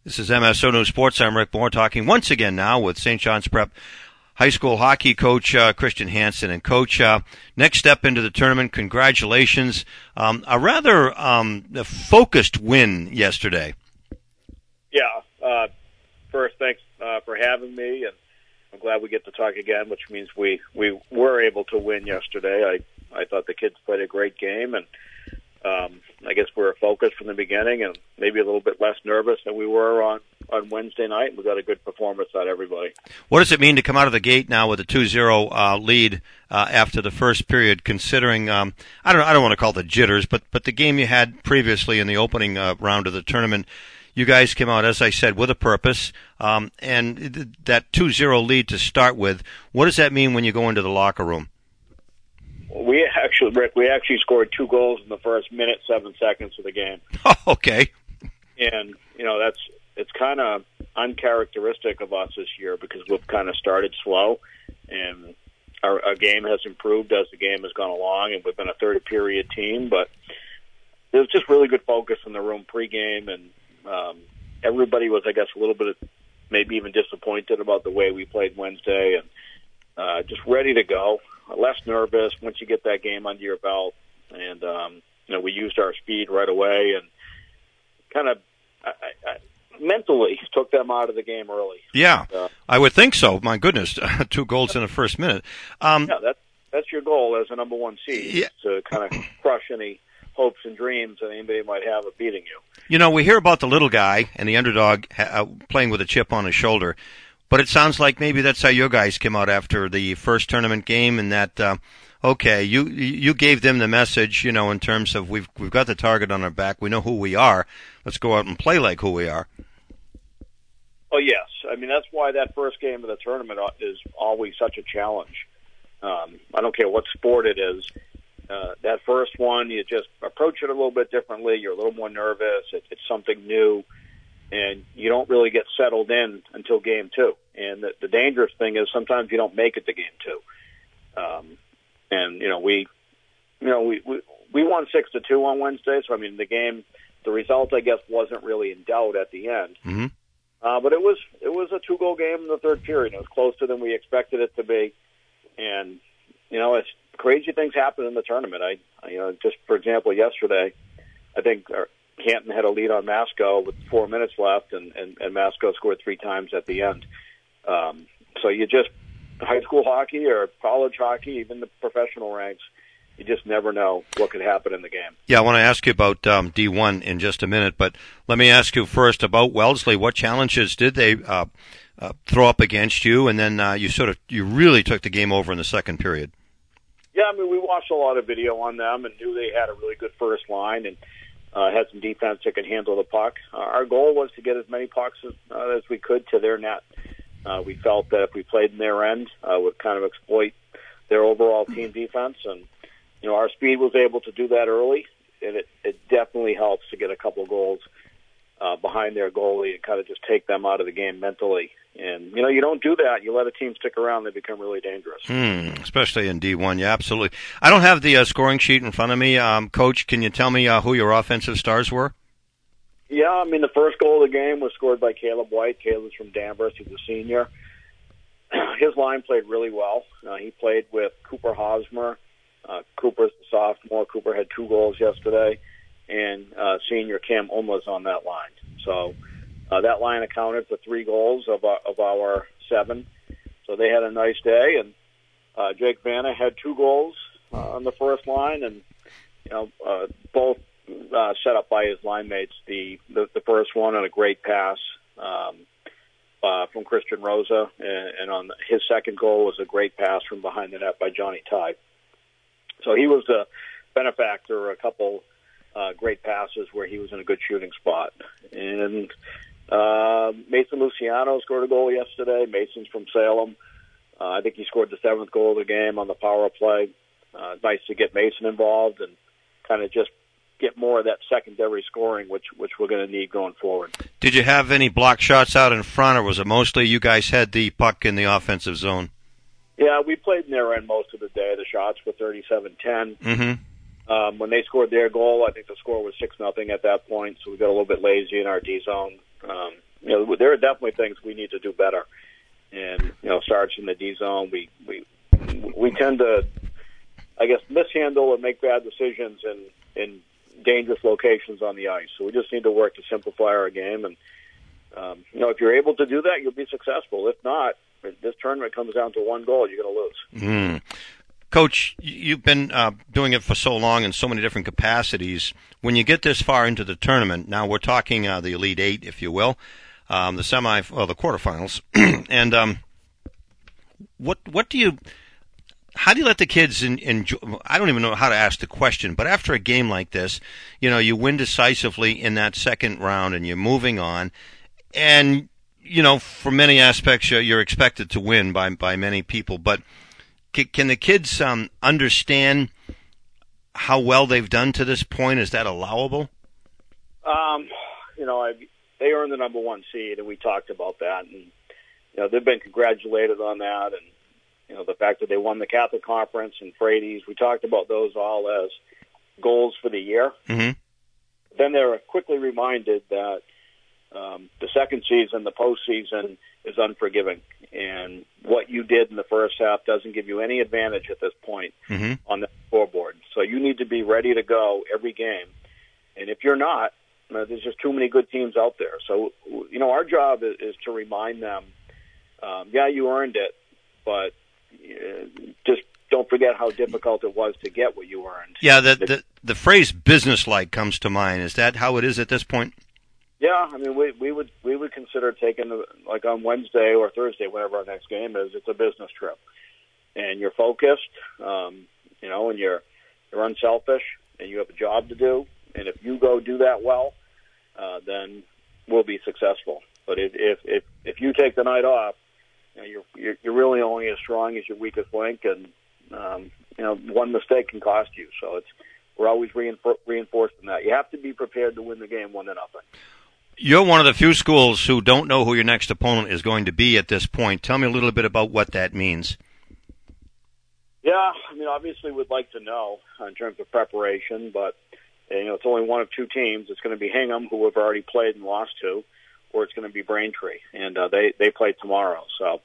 This is MSO News Sports. I'm Rick Moore talking once again now with St. John's Prep High School hockey coach Christian Hansen. And Coach, next step into the tournament, congratulations. A rather focused win yesterday. Yeah. First, thanks for having me, and I'm glad we get to talk again, which means we were able to win yesterday. I thought the kids played a great game, and I guess we were focused from the beginning and maybe a little bit less nervous than we were on Wednesday night. We got a good performance out of everybody. What does it mean to come out of the gate now with a 2-0 lead after the first period, considering, I don't want to call it the jitters, but the game you had previously in the opening round of the tournament? You guys came out, as I said, with a purpose, and that 2-0 lead to start with. What does that mean when you go into the locker room? Rick, we actually scored 2 goals in the first minute, 7 seconds of the game. Oh, okay. And, it's kind of uncharacteristic of us this year because we've kind of started slow, and our game has improved as the game has gone along, and we've been a third period team, but there was just really good focus in the room pregame, and everybody was, I guess, a little bit maybe even disappointed about the way we played Wednesday, and just ready to go. Less nervous once you get that game under your belt, and we used our speed right away, and kind of I mentally took them out of the game early. Yeah, I would think so. My goodness, 2 goals in the first minute. Yeah, that's your goal as a number 1 seed, to kind of crush any hopes and dreams that anybody might have of beating you. We hear about the little guy and the underdog playing with a chip on his shoulder. But it sounds like maybe that's how your guys came out after the first tournament game, and that you gave them the message, in terms of we've got the target on our back, we know who we are. Let's go out and play like who we are. Oh yes, I mean that's why that first game of the tournament is always such a challenge. I don't care what sport it is. That first one, you just approach it a little bit differently. You're a little more nervous. It's something new. And you don't really get settled in until game 2. And the dangerous thing is sometimes you don't make it to game 2. We won 6-2 on Wednesday. So I mean the result I guess wasn't really in doubt at the end. Mm-hmm. But it was a 2-goal game in the third period. It was closer than we expected it to be. And it's crazy things happen in the tournament. Just for example, yesterday, I think. Canton had a lead on Masco with 4 minutes left, and Masco scored 3 times at the end. So you just, high school hockey or college hockey, even the professional ranks, you just never know what could happen in the game. Yeah, I want to ask you about D1 in just a minute, but let me ask you first about Wellesley. What challenges did they throw up against you, and then you really took the game over in the second period? Yeah, I mean, we watched a lot of video on them and knew they had a really good first line, and had some defense that could handle the puck. Our goal was to get as many pucks as we could to their net. We felt that if we played in their end, would kind of exploit their overall team defense. And, our speed was able to do that early, and it definitely helps to get a couple goals behind their goalie and kind of just take them out of the game mentally. And, you don't do that. You let a team stick around, they become really dangerous. Especially in D1, yeah, absolutely. I don't have the scoring sheet in front of me. Coach, can you tell me who your offensive stars were? Yeah, I mean, the first goal of the game was scored by Caleb White. Caleb's from Danvers. He's a senior. His line played really well. He played with Cooper Hosmer. Cooper's a sophomore. Cooper had 2 goals yesterday. And senior Cam Umla's on that line. So that line accounted for 3 goals of our 7. So they had a nice day. And Jake Vanna had 2 goals on the first line, and both set up by his line mates. The first one on a great pass from Christian Rosa, and on his second goal was a great pass from behind the net by Johnny Ty. So he was the benefactor, a couple great passes where he was in a good shooting spot. And Mason Luciano scored a goal yesterday. Mason's from Salem. I think he scored the 7th goal of the game on the power play. Nice to get Mason involved and kind of just get more of that secondary scoring, which we're going to need going forward. Did you have any block shots out in front, or was it mostly you guys had the puck in the offensive zone? Yeah, we played in their end most of the day. The shots were 37-10. Mm-hmm. When they scored their goal, I think the score was 6-0 at that point, so we got a little bit lazy in our D zone. there are definitely things we need to do better. And starts in the D zone, we tend to, I guess, mishandle and make bad decisions in dangerous locations on the ice. So we just need to work to simplify our game. And if you're able to do that, you'll be successful. If not, this tournament comes down to one goal, you're going to lose. Coach, you've been doing it for so long in so many different capacities. When you get this far into the tournament, now we're talking the Elite Eight, if you will, the the quarterfinals, and how do you let the kids enjoy? I don't even know how to ask the question, but after a game like this, you win decisively in that second round, and you're moving on, and for many aspects, you're expected to win by many people, but can the kids understand how well they've done to this point? Is that allowable? They earned the number one seed, and we talked about that. And they've been congratulated on that, and the fact that they won the Catholic Conference and Frady's. We talked about those all as goals for the year. Mm-hmm. Then they were quickly reminded that the second season, the postseason, is unforgiving, and what you did in the first half doesn't give you any advantage at this point on the scoreboard. So you need to be ready to go every game, and if you're not, there's just too many good teams out there. So our job is to remind them, you earned it, but just don't forget how difficult it was to get what you earned. Yeah, the phrase "businesslike" comes to mind. Is that how it is at this point? Yeah, I mean, we would consider taking, like on Wednesday or Thursday, whenever our next game is, it's a business trip, and you're focused, and you're unselfish, and you have a job to do, and if you go do that well, then we'll be successful. But if you take the night off, you're really only as strong as your weakest link, and one mistake can cost you. So we're always reinforcing that. You have to be prepared to win the game 1-0. You're one of the few schools who don't know who your next opponent is going to be at this point. Tell me a little bit about what that means. Yeah, I mean, obviously we'd like to know in terms of preparation, but it's only one of two teams. It's going to be Hingham, who we've already played and lost to, or it's going to be Braintree, and they play tomorrow. So,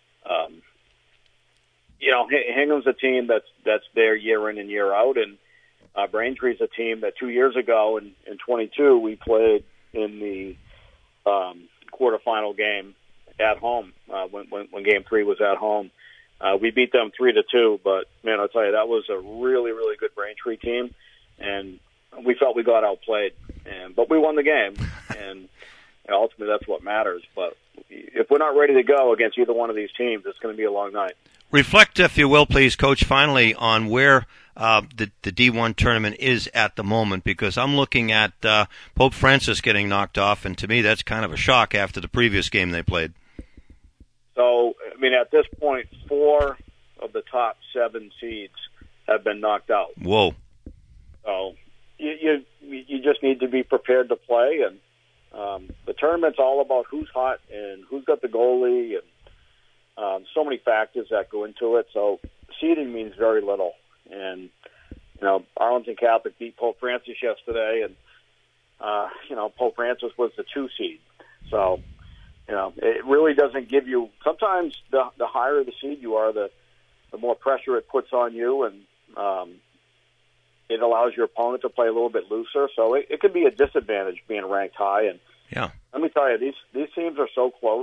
Hingham's a team that's there year in and year out, and Braintree's a team that 2 years ago in 22 we played in the quarterfinal game at home when Game 3 was at home. We beat them 3-2, but man, I'll tell you, that was a really, really good Braintree team, and we felt we got outplayed, but we won the game, and ultimately that's what matters. But if we're not ready to go against either one of these teams, it's going to be a long night. Reflect, if you will, please, Coach, finally on where the D1 tournament is at the moment, because I'm looking at Pope Francis getting knocked off, and to me that's kind of a shock after the previous game they played. So, I mean, at this point, 4 of the top 7 seeds have been knocked out. Whoa. So you just need to be prepared to play, and the tournament's all about who's hot and who's got the goalie, and so many factors that go into it. So seeding means very little. And, Arlington Catholic beat Pope Francis yesterday, and, Pope Francis was the 2 seed. So, it really doesn't give you, sometimes the higher the seed you are, the more pressure it puts on you, and it allows your opponent to play a little bit looser. So it can be a disadvantage being ranked high. And yeah, let me tell you, these teams are so close.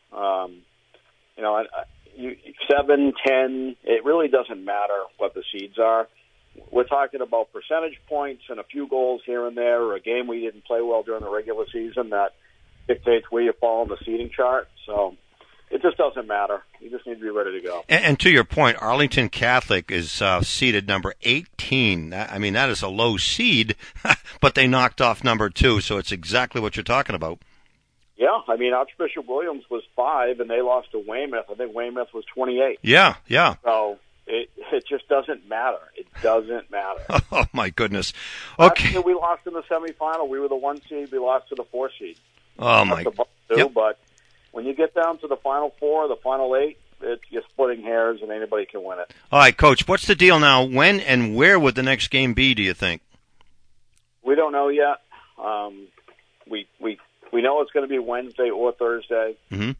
7, 10, it really doesn't matter what the seeds are. We're talking about percentage points and a few goals here and there, or a game we didn't play well during the regular season that dictates where you fall on the seeding chart. So it just doesn't matter. You just need to be ready to go. And to your point, Arlington Catholic is seeded number 18. I mean, that is a low seed, but they knocked off number 2, so it's exactly what you're talking about. Yeah, I mean, Archbishop Williams was 5, and they lost to Weymouth. I think Weymouth was 28. Yeah. So it just doesn't matter. It doesn't matter. Oh, my goodness. Okay. After we lost in the semifinal. We were the 1 seed. We lost to the 4 seed. Oh, my God. Yep. But when you get down to the final 4, the final 8, you're splitting hairs, and anybody can win it. All right, Coach, what's the deal now? When and where would the next game be, do you think? We don't know yet. We we know it's going to be Wednesday or Thursday. Mm-hmm.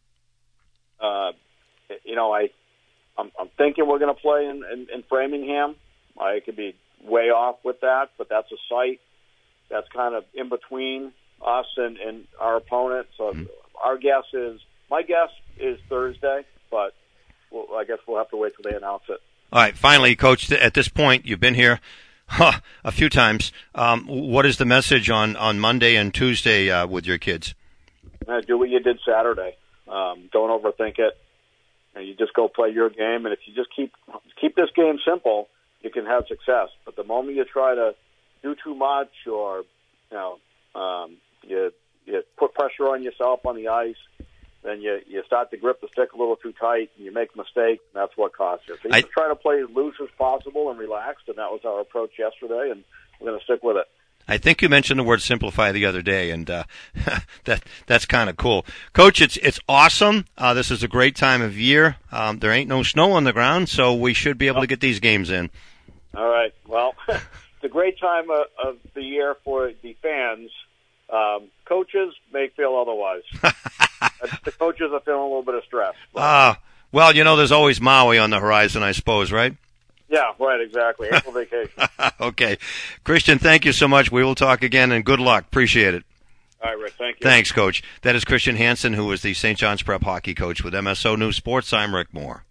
I'm thinking we're going to play in Framingham. I could be way off with that, but that's a site that's kind of in between us and our opponent. So my guess is Thursday, but I guess we'll have to wait till they announce it. All right, finally, Coach, at this point, you've been here a few times. What is the message on Monday and Tuesday with your kids? Do what you did Saturday. Don't overthink it. You just go play your game, and if you just keep this game simple, you can have success. But the moment you try to do too much, or you put pressure on yourself on the ice, then you start to grip the stick a little too tight, and you make a mistake, and that's what costs you. So you just try to play as loose as possible and relaxed, and that was our approach yesterday, and we're going to stick with it. I think you mentioned the word simplify the other day, and that's kind of cool. Coach, it's awesome. This is a great time of year. There ain't no snow on the ground, so we should be able to get these games in. All right. Well, it's a great time of the year for the fans. Coaches may feel otherwise. The coaches are feeling a little bit of stress. Well, there's always Maui on the horizon, I suppose, right? Yeah, right, exactly. April vacation. Okay. Christian, thank you so much. We will talk again, and good luck. Appreciate it. All right, Rick, thank you. Thanks, Coach. That is Christian Hansen, who is the St. John's Prep hockey coach with MSO News Sports. I'm Rick Moore.